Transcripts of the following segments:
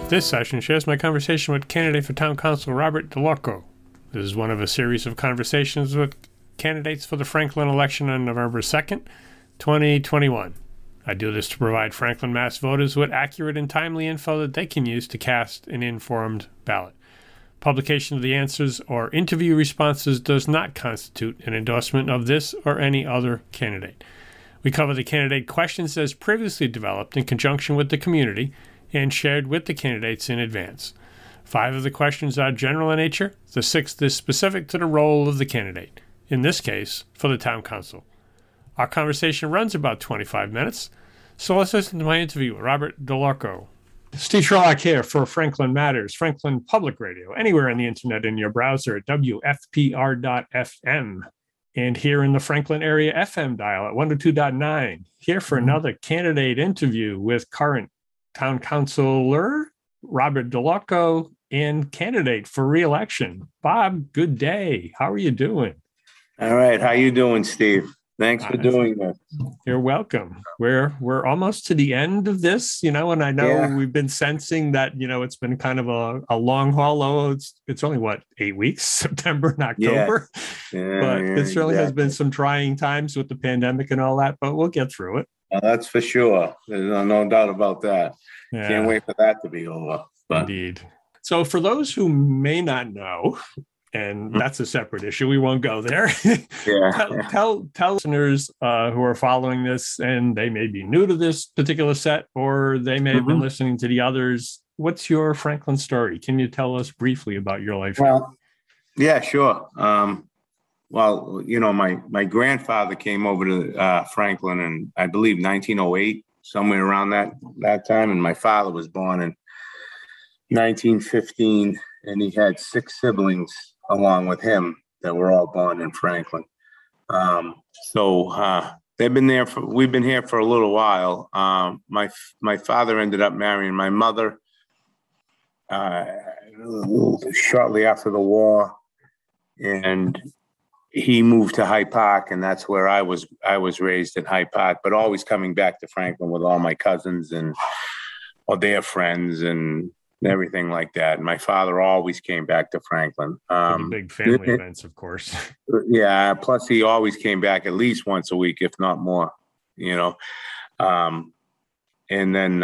This session shares my conversation with candidate for town council Robert DeLarco. This is one of a series of conversations with candidates for the Franklin election on November 2nd, 2021. I do this to provide Franklin, Mass voters with accurate and timely info that they can use to cast an informed ballot. Publication of the answers or interview responses does not constitute an endorsement of this or any other candidate. We cover the candidate questions as previously developed in conjunction with the community and shared with the candidates in advance. 5 of the questions are general in nature. The 6th is specific to the role of the candidate, in this case, for the town council. Our conversation runs about 25 minutes, so let's listen to my interview with Robert DeLarco. Steve Sherlock here for Franklin Matters, Franklin Public Radio, anywhere on the internet in your browser at WFPR.FM, and here in the Franklin area FM dial at 102.9, here for another candidate interview with current town councilor Robert DeLarco and candidate for re-election. Bob, good day. How are you doing? All right. How you doing, Steve? Thanks for doing this. You're welcome. We're almost to the end of this, and I know we've been sensing that, it's been kind of a long haul. Oh, it's only 8 weeks, September and October. But it certainly has been some trying times with the pandemic and all that, but we'll get through it. That's for sure. There's no doubt about that. Yeah. Can't wait for that to be over. But. Indeed. So for those who may not know, and that's a separate issue, we won't go there. Tell listeners who are following this, and they may be new to this particular set, or they may have been listening to the others. What's your Franklin story? Can you tell us briefly about your life? Well, yeah, sure. My grandfather came over to Franklin in, I believe, 1908, somewhere around that time. And my father was born in 1915, and he had 6 siblings along with him that were all born in Franklin. They've been there we've been here for a little while. My father ended up marrying my mother shortly after the war, and he moved to Hyde Park, and that's where I was raised in Hyde Park, but always coming back to Franklin with all my cousins or their friends and everything like that. And my father always came back to Franklin. For the big family events, of course. Yeah. Plus, he always came back at least once a week, if not more. And then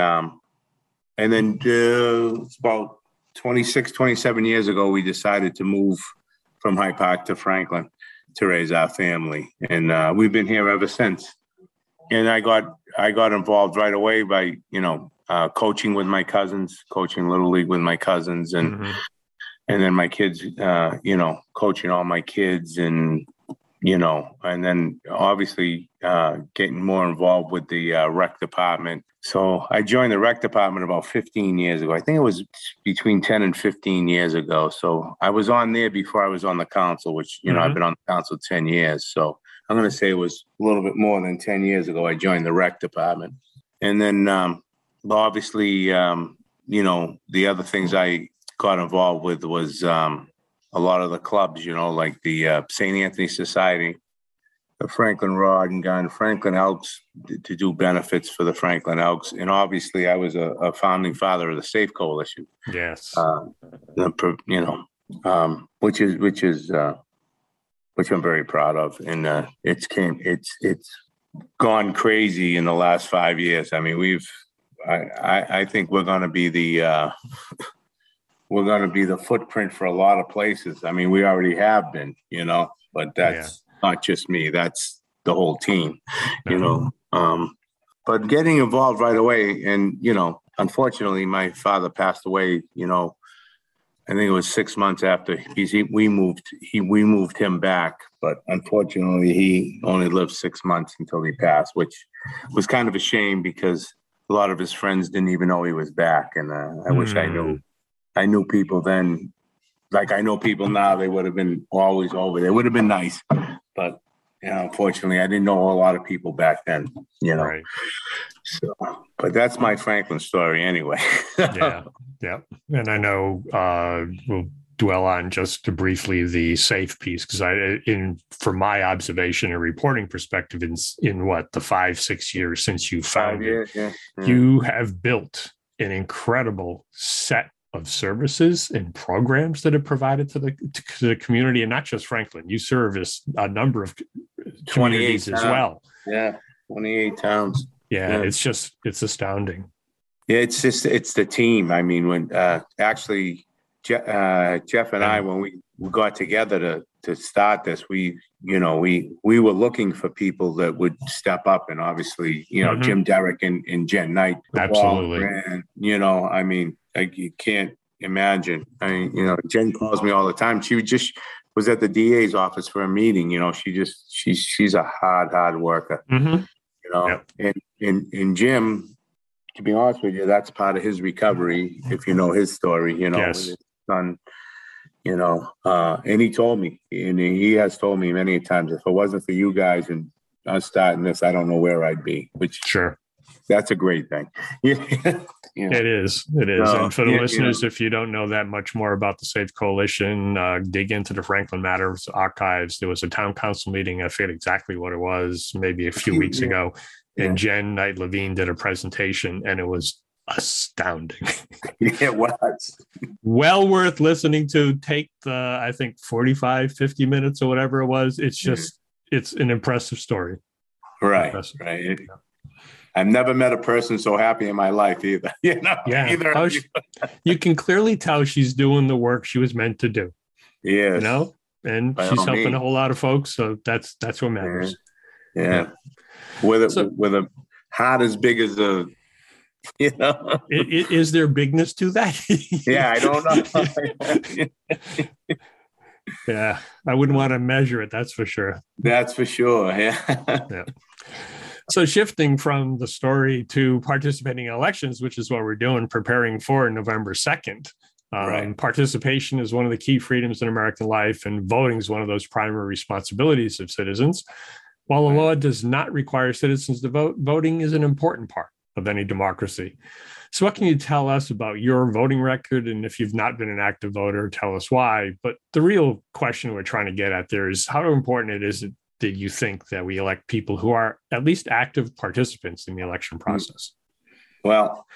it's about 26, 27 years ago, we decided to move from Hyde Park to Franklin to raise our family, and we've been here ever since. And I got involved right away by coaching with my cousins, coaching Little League with my cousins, and then my kids, coaching all my kids, and then obviously getting more involved with the rec department. So I joined the rec department about 15 years ago. I think it was between 10 and 15 years ago. So I was on there before I was on the council, which, I've been on the council 10 years. So I'm going to say it was a little bit more than 10 years ago I joined the rec department. And then obviously, the other things I got involved with was a lot of the clubs, like the St. Anthony Society, the Franklin Rod and Gun, Franklin Elks, to do benefits for the Franklin Elks. And obviously I was a founding father of the Safe Coalition. Yes. Which I'm very proud of. And it's gone crazy in the last 5 years. I mean, I think we're going to be the footprint for a lot of places. I mean, we already have been, but that's not just me. That's the whole team, but getting involved right away. And, unfortunately, my father passed away, I think it was 6 months after we moved him back, but unfortunately he only lived 6 months until he passed, which was kind of a shame because a lot of his friends didn't even know he was back. And I wish I knew people then, like I know people now. They would have been always over there. It would have been nice, but unfortunately I didn't know a lot of people back then, Right. So, but that's my Franklin story anyway. Yeah. And I know we'll dwell on just briefly the safe piece, because from my observation and reporting perspective, in what, the 5-6 years since you founded, you have built an incredible set of services and programs that are provided to the community, and not just Franklin. You service a number of communities as well. Yeah, 28 towns. Yeah, it's astounding. Yeah, it's the team. I mean, when actually Jeff and I, when we got together to start this, we were looking for people that would step up, and obviously, Jim Derrick and Jen Knight. Absolutely. I mean, you can't imagine. Jen calls me all the time. She just was at the DA's office for a meeting. She's a hard worker. And Jim, to be honest with you, that's part of his recovery. If you know his story, yes. With his son, and he told me, and he has told me many times, if it wasn't for you guys and us starting this, I don't know where I'd be. Which sure, that's a great thing. It is. And for the listeners, if you don't know that much more about the Safe Coalition, dig into the Franklin Matters archives. There was a town council meeting. I forget exactly what it was, maybe a few weeks ago. And Jen Knight Levine did a presentation, and it was astounding. It was. Well worth listening to. Take the, I think, 45, 50 minutes or whatever it was. It's just, it's an impressive story. Right. Right. I've never met a person so happy in my life either. Either. You can clearly tell she's doing the work she was meant to do. Yeah. And she's helping a whole lot of folks. So that's what matters. Yeah. With a heart as big as is there bigness to that? Yeah, I don't know. Yeah, I wouldn't want to measure it. That's for sure. That's for sure. Yeah. So shifting from the story to participating in elections, which is what we're doing, preparing for November 2nd. Right. Participation is one of the key freedoms in American life, and voting is one of those primary responsibilities of citizens. While the law does not require citizens to vote, voting is an important part of any democracy. So what can you tell us about your voting record? And if you've not been an active voter, tell us why. But the real question we're trying to get at there is how important it is that you think that we elect people who are at least active participants in the election process? Well,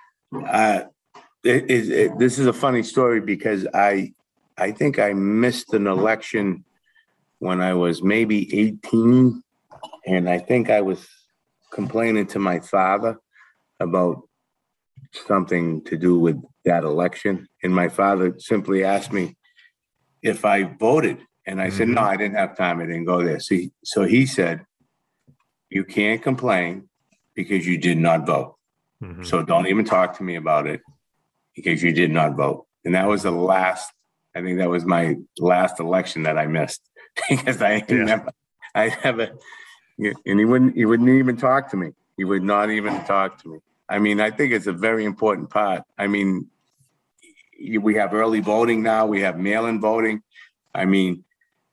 this is a funny story because I think I missed an election when I was maybe 18, and I think I was complaining to my father about something to do with that election. And my father simply asked me if I voted. And I said, no, I didn't have time. I didn't go there. So he said, you can't complain because you did not vote. So don't even talk to me about it because you did not vote. And that was I think that was my last election that I missed. Because and he wouldn't even talk to me. He would not even talk to me. I mean, I think it's a very important part. I mean, we have early voting now. We have mail-in voting. I mean,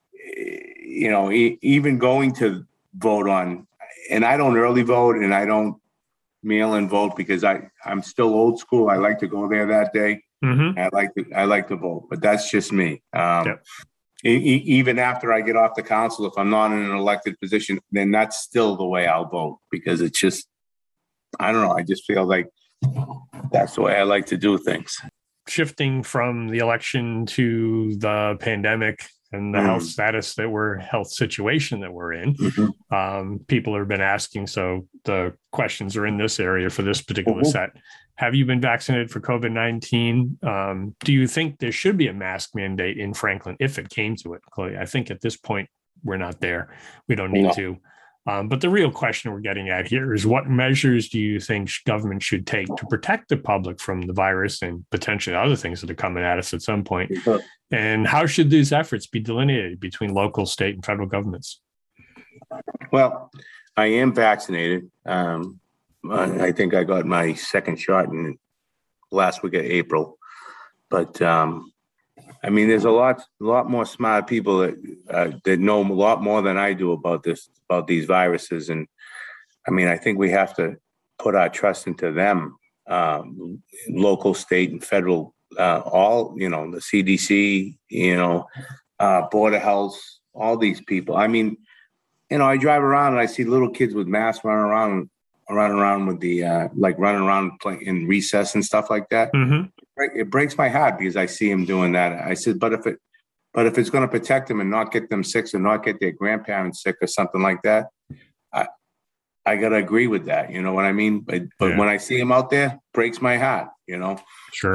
even going to vote on, and I don't early vote and I don't mail-in vote because I'm still old school. I like to go there that day. I like to vote, but that's just me. Even after I get off the council, if I'm not in an elected position, then that's still the way I'll vote because it's just, I don't know. I just feel like that's the way I like to do things. Shifting from the election to the pandemic and the health situation that we're in, people have been asking. So the questions are in this area for this particular set. Have you been vaccinated for COVID-19? Do you think there should be a mask mandate in Franklin if it came to it? Chloe, I think at this point, we're not there. We don't need to. But the real question we're getting at here is what measures do you think government should take to protect the public from the virus and potentially other things that are coming at us at some point? And how should these efforts be delineated between local, state, and federal governments? Well, I am vaccinated. I think I got my second shot in last week of April. But I mean, there's a lot more smart people that know a lot more than I do about these viruses. And I mean, I think we have to put our trust into them, local, state, and federal, all, the CDC, Board of Health, all these people. I mean, I drive around and I see little kids with masks running around running around with the like running around playing in recess and stuff like that. Mm-hmm. It breaks my heart because I see him doing that. I said, but if it's going to protect them and not get them sick and not get their grandparents sick or something like that, I got to agree with that. You know what I mean? But when I see him out there, breaks my heart, you know? Sure.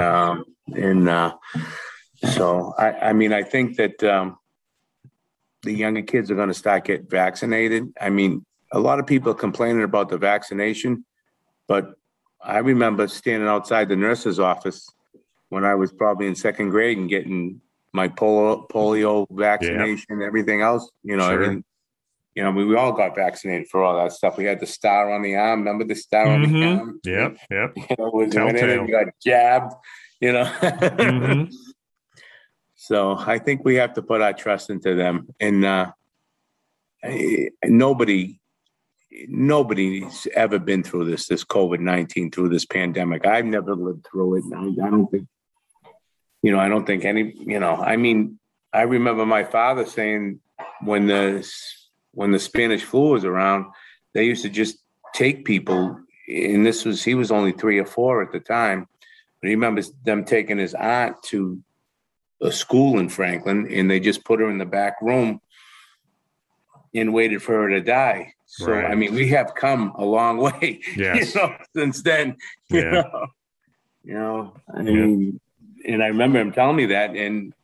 So I mean, I think that the younger kids are going to start getting vaccinated. I mean, a lot of people are complaining about the vaccination, but I remember standing outside the nurse's office when I was probably in second grade and getting my polio vaccination, everything else, you know, Sure. we all got vaccinated for all that stuff. We had the star on the arm. Remember the star on the arm? Yep. You know, was went in and you got jabbed, you know. Mm-hmm. So I think we have to put our trust into them. And nobody's ever been through this COVID-19, through this pandemic. I've never lived through it. And I don't think, I don't think any, I mean, I remember my father saying when the Spanish flu was around, they used to just take people, and he was only 3 or 4 at the time, but he remembers them taking his aunt to a school in Franklin, and they just put her in the back room and waited for her to die. So, right. I mean, we have come a long way, since then, I mean, and I remember him telling me that,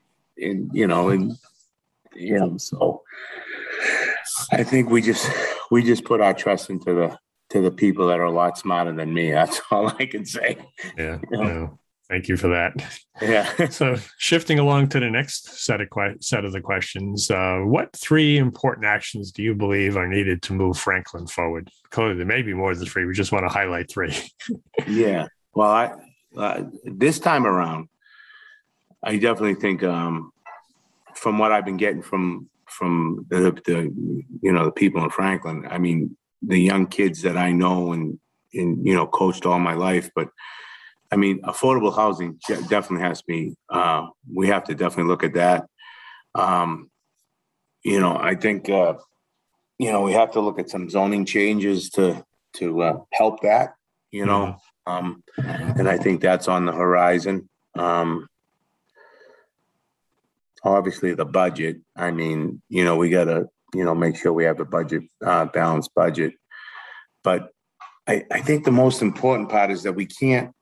so I think we just put our trust into the people that are a lot smarter than me. That's all I can say. Yeah. Thank you for that. Yeah. So shifting along to the next set of the questions, what 3 important actions do you believe are needed to move Franklin forward? Clearly, there may be more than 3. We just want to highlight 3. Yeah. Well, this time around, I definitely think from what I've been getting from the people in Franklin, I mean, the young kids that I know and coached all my life, but I mean, affordable housing definitely has to be, we have to definitely look at that. I think, we have to look at some zoning changes to help that, and I think that's on the horizon. Obviously the budget, I mean, we got to, make sure we have a budget, balanced budget. But I think the most important part is that we can't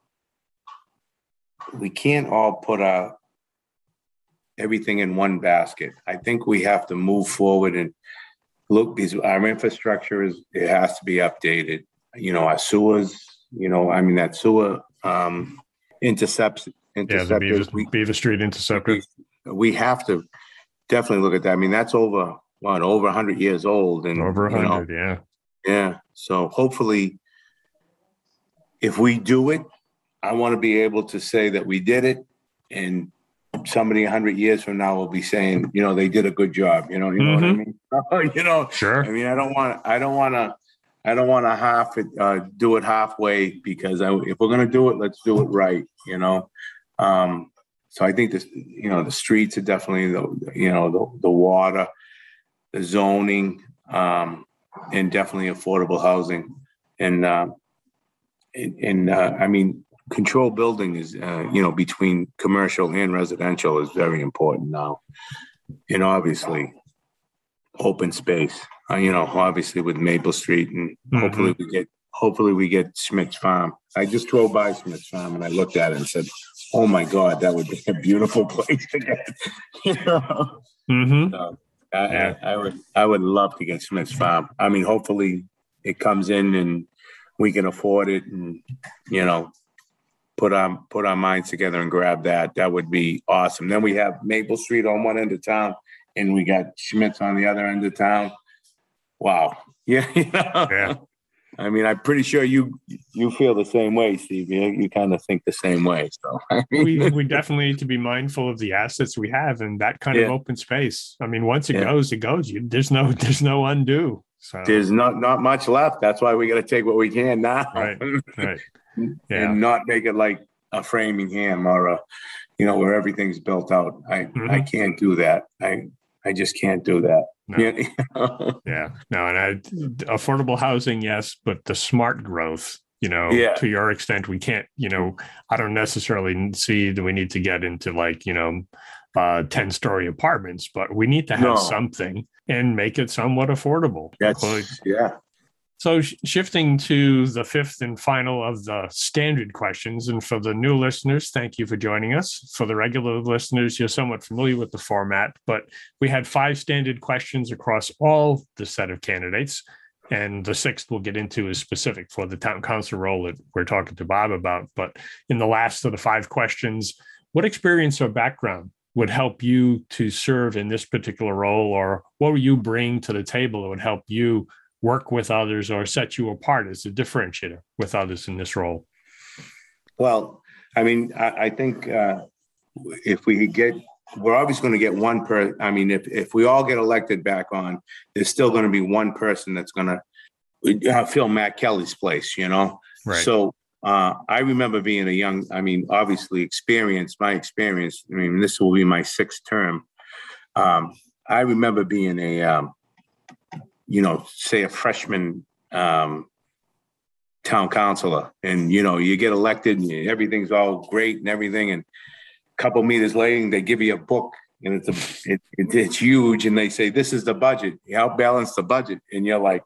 all put everything in one basket. I think we have to move forward and look, our infrastructure it has to be updated. Our sewers, that sewer intercepts. The Beaver Street interceptor. We have to definitely look at that. I mean, that's over 100 years old, and over 100, yeah. So hopefully, if we do it, I want to be able to say that we did it, and somebody 100 years from now will be saying, they did a good job. You know what I mean? Sure. I mean, I don't want to half it, do it halfway, because if we're going to do it, let's do it right. So I think this, the streets are definitely the water, the zoning, and definitely affordable housing, and I mean, control building is, between commercial and residential is very important now, and obviously open space. Obviously with Maple Street, and hopefully we get Schmidt's Farm. I just drove by Schmidt's Farm and I looked at it and said, oh my God, that would be a beautiful place to get. So I would love to get Schmidt's Farm. I mean, hopefully it comes in and we can afford it, and put our minds together and grab that. That would be awesome. Then we have Maple Street on one end of town, and we got Schmidt's on the other end of town. Wow. Yeah. Yeah. I mean, I'm pretty sure you feel the same way, Steve. You kind of think the same way. So we definitely need to be mindful of the assets we have and that kind of open space. I mean, once it goes, it goes. There's no undo. So there's not much left. That's why we got to take what we can now, right? And not make it like a Framingham or where everything's built out. I can't do that. I I just can't do that. No. Yeah. Yeah. No, and affordable housing, yes, but the smart growth, Yeah. to your extent, we can't, I don't necessarily see that we need to get into 10-story apartments, but we need to have something and make it somewhat affordable. Yeah. So shifting to the fifth and final of the standard questions, and for the new listeners, thank you for joining us. For the regular listeners, you're somewhat familiar with the format, but we had 5 standard questions across all the set of candidates. And the sixth we'll get into is specific for the town council role that we're talking to Bob about. But in the last of the 5 questions, what experience or background would help you to serve in this particular role, or what will you bring to the table that would help you work with others or set you apart as a differentiator with others in this role? Well, I mean, I think if we're always going to get one person. I mean, if we all get elected back on, there's still going to be one person that's going to fill Matt Kelly's place, Right. So I remember being obviously my experience. I mean, this will be my 6th term. I remember being say a freshman town councilor, and you get elected and everything's all great and everything, and a couple meters later they give you a book and it's huge, and they say, this is the budget, help balance the budget, and you're like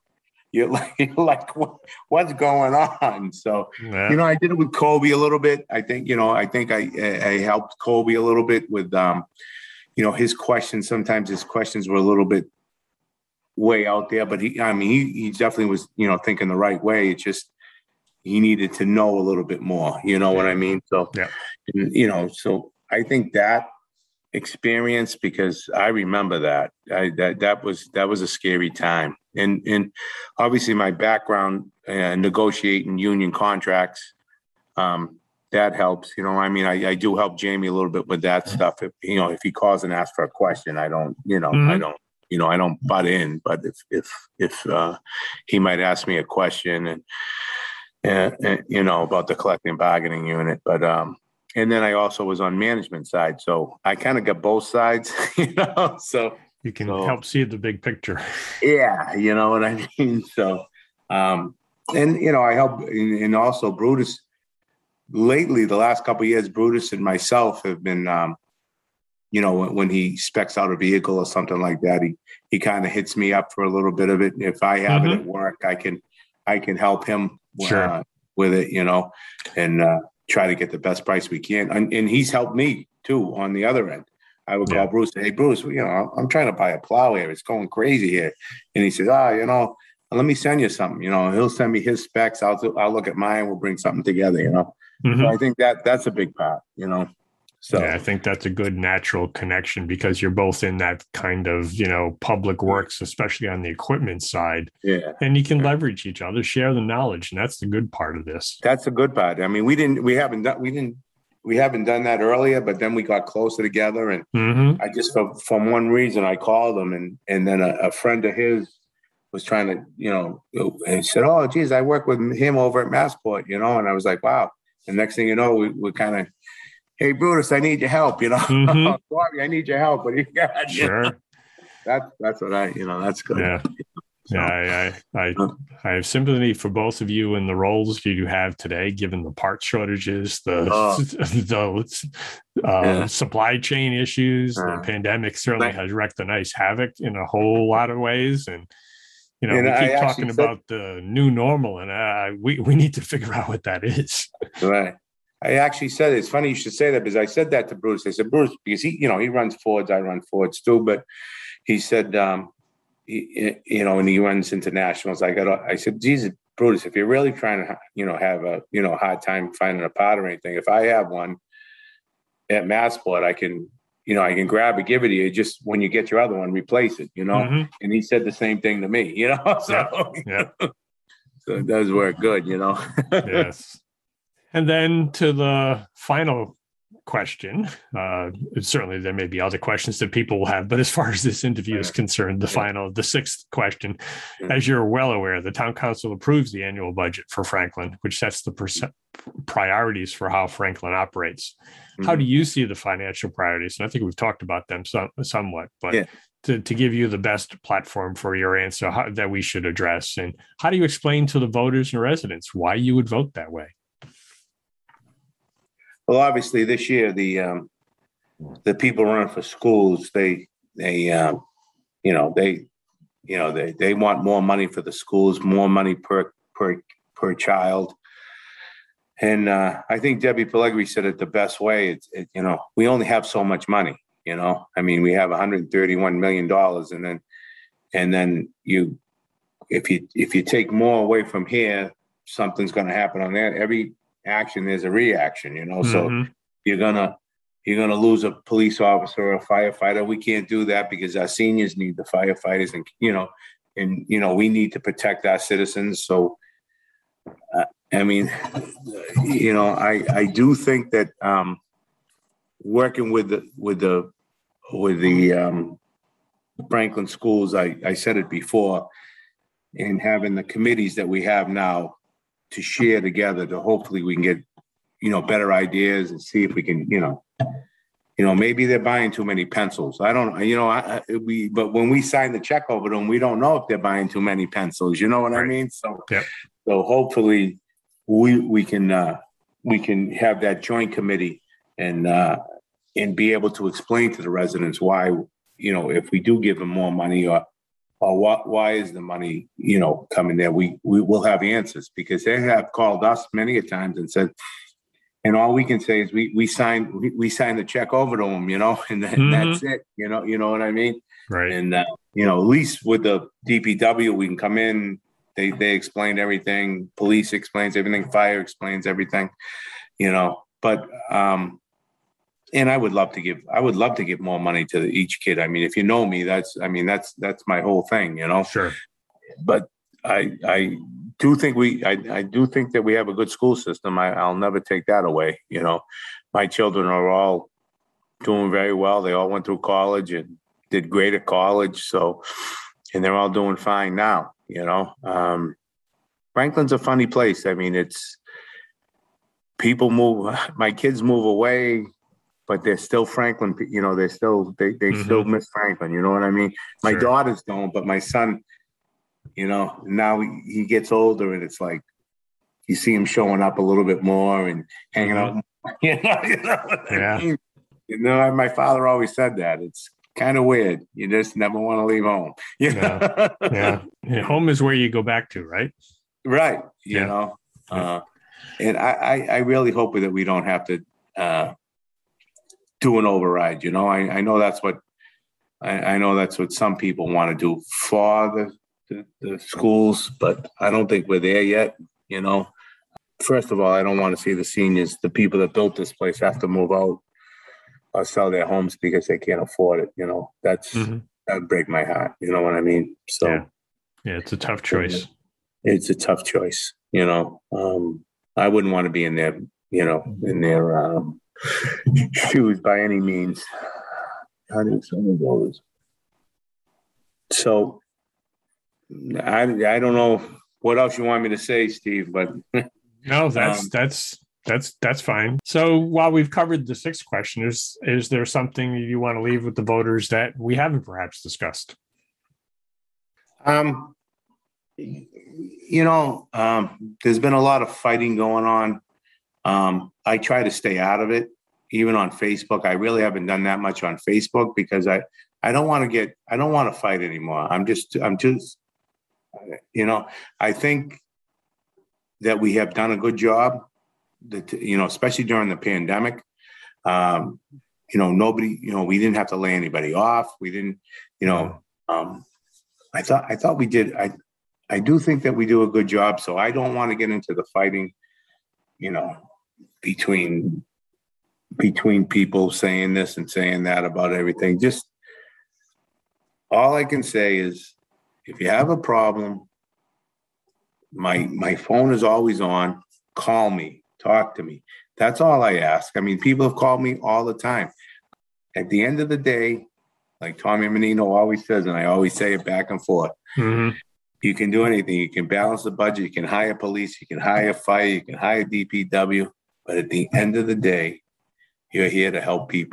what's going on? So yeah. I did it with Colby a little bit. I think I helped Colby a little bit with his questions. Sometimes his questions were a little bit way out there, but he definitely was, thinking the right way. It's just, he needed to know a little bit more, what I mean? So, so I think that experience, because I remember that was a scary time. And obviously my background negotiating union contracts, that helps, I do help Jamie a little bit with that stuff. If he calls and asks for a question, I don't I don't butt in, but if he might ask me a question and about the collective bargaining unit, but and then I also was on management side, so I kind of got both sides, so you can help see the big picture. Yeah, you know what I mean. So, and I help, and also Brutus. Lately, the last couple of years, Brutus and myself have been. When he specs out a vehicle or something like that, he kind of hits me up for a little bit of it. If I have it at work, I can help him with it, and try to get the best price we can. And he's helped me too on the other end. I would call Bruce, hey Bruce, I'm trying to buy a plow here. It's going crazy here. And he says, let me send you something. He'll send me his specs. I'll look at mine. We'll bring something together. So I think that's a big part. So yeah, I think that's a good natural connection, because you're both in that kind of, public works, especially on the equipment side. Yeah. And you can leverage each other, share the knowledge. And that's the good part of this. That's the good part. I mean, we haven't done that earlier, but then we got closer together, and I just, from one reason, I called him, and then a friend of his was trying to, and he said, oh, geez, I work with him over at Massport, and I was like, wow. And next thing you know, we're kind of, hey, Brutus, I need your help, Sorry, I need your help. What do you got? Sure. That's what that's good. Yeah. So, yeah, I have sympathy for both of you in the roles you have today, given the part shortages, the supply chain issues. The pandemic certainly has wreaked a nice havoc in a whole lot of ways. And, we keep talking about the new normal, and we need to figure out what that is. Right. I actually said, it's funny you should say that, because I said that to Bruce. I said, Bruce, because he runs Fords, I run Fords too, but he said, and he runs internationals. I said, Jesus, Bruce, if you're really trying to, have a, hard time finding a part or anything, if I have one at Massport, I can grab it, give it to you. Just when you get your other one, replace it, And he said the same thing to me, So, so it does work good, Yes. And then to the final question, certainly there may be other questions that people will have, but as far as this interview is concerned, the sixth question, as you're well aware, the town council approves the annual budget for Franklin, which sets the priorities for how Franklin operates. How do you see the financial priorities? And I think we've talked about them somewhat, but to give you the best platform for your answer that we should address. And how do you explain to the voters and residents why you would vote that way? Well, obviously this year, the people running for schools, they want more money for the schools, more money per child. And I think Debbie Pellegrini said it the best way. We only have so much money. I mean, we have $131 million, and then if you take more away from here, something's going to happen on that. Every action, there's a reaction. So you're gonna lose a police officer or a firefighter. We can't do that because our seniors need the firefighters, and we need to protect our citizens. So, I do think that working with the Franklin schools, I said it before, and having the committees that we have now to share together, to hopefully we can get better ideas and see if we can maybe they're buying too many pencils. I don't but when we sign the check over to them, we don't know if they're buying too many pencils. You know what I mean? So yeah. So hopefully we can have that joint committee and be able to explain to the residents why, if we do give them more money or why is the money, coming there, we will have answers, because they have called us many a times and said, and all we can say is we signed the check over to them, and that's it, you know what I mean? Right. And, at least with the DPW, we can come in, they explain everything. Police explains everything. Fire explains everything, but, and I would love to give more money to each kid. I mean, if you know me, that's my whole thing, Sure. But I do think I do think that we have a good school system. I'll never take that away. My children are all doing very well. They all went through college and did great at college. So, and they're all doing fine now. Franklin's a funny place. I mean, it's people move. My kids move away, but they're still Franklin. They still miss Franklin. You know what I mean? My Sure. daughters don't, but my son, now he gets older, and it's like you see him showing up a little bit more and hanging out. Yeah. My father always said that. It's kind of weird. You just never want to leave home. Yeah. Home is where you go back to, right? Right. Yeah. And I really hope that we don't have to do an override. I know that's what some people want to do for the schools, but I don't think we're there yet. First of all, I don't want to see the seniors, the people that built this place, have to move out or sell their homes because they can't afford it. That would break my heart. You know what I mean? So yeah, it's a tough choice. It's a tough choice. I wouldn't want to be in their shoes by any means. So I don't know what else you want me to say, Steve, but no, that's fine. So while we've covered the sixth question, is there something you want to leave with the voters that we haven't perhaps discussed? There's been a lot of fighting going on. I try to stay out of it, even on Facebook. I really haven't done that much on Facebook because I don't want to fight anymore. I'm just, I think that we have done a good job, especially during the pandemic. Nobody, we didn't have to lay anybody off. We didn't, I thought we did. I do think that we do a good job. So I don't want to get into the fighting, between people saying this and saying that about everything. Just all I can say is, if you have a problem, my phone is always on. Call me, talk to me. That's all I ask. I mean, people have called me all the time. At the end of the day, like Tommy Menino always says, and I always say it back and forth, you can do anything. You can balance the budget. You can hire police. You can hire fire. You can hire DPW. But at the end of the day, you're here to help people.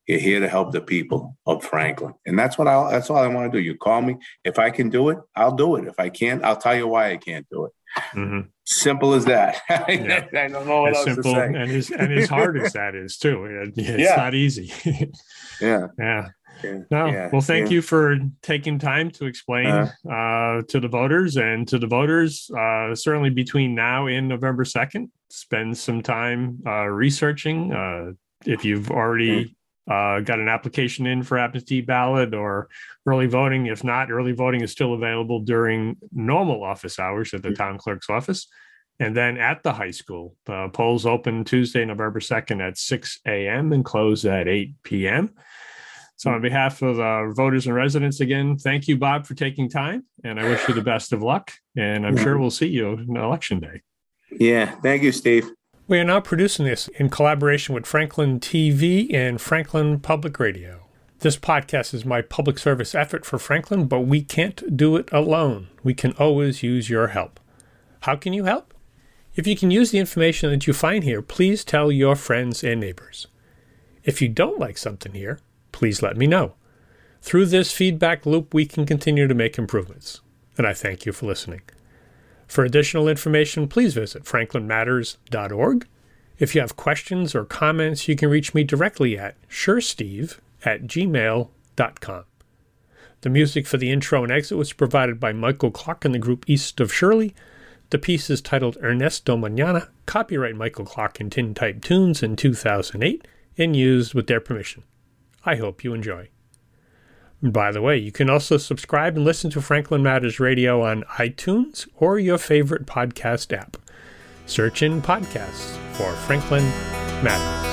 You're here to help the people of Franklin. And that's all I want to do. You call me. If I can do it, I'll do it. If I can't, I'll tell you why I can't do it. Mm-hmm. Simple as that. Yeah. I don't know what as else simple to say. and as hard as that is too. It's not easy. Yeah. Well, thank you for taking time to explain to the voters, and to the voters, certainly between now and November 2nd, spend some time researching. If you've already got an application in for absentee ballot or early voting. If not, early voting is still available during normal office hours at the town clerk's office. And then at the high school, the polls open Tuesday, November 2nd at 6 a.m. and close at 8 p.m. So on behalf of the voters and residents, again, thank you, Bob, for taking time. And I wish you the best of luck. And I'm sure we'll see you on Election Day. Yeah. Thank you, Steve. We are now producing this in collaboration with Franklin TV and Franklin Public Radio. This podcast is my public service effort for Franklin, but we can't do it alone. We can always use your help. How can you help? If you can use the information that you find here, please tell your friends and neighbors. If you don't like something here, please let me know. Through this feedback loop, we can continue to make improvements. And I thank you for listening. For additional information, please visit franklinmatters.org. If you have questions or comments, you can reach me directly at suresteve@gmail.com. The music for the intro and exit was provided by Michael Clark and the group East of Shirley. The piece is titled Ernesto Mañana, copyright Michael Clark and Tintype Tunes in 2008, and used with their permission. I hope you enjoy. By the way, you can also subscribe and listen to Franklin Matters Radio on iTunes or your favorite podcast app. Search in podcasts for Franklin Matters.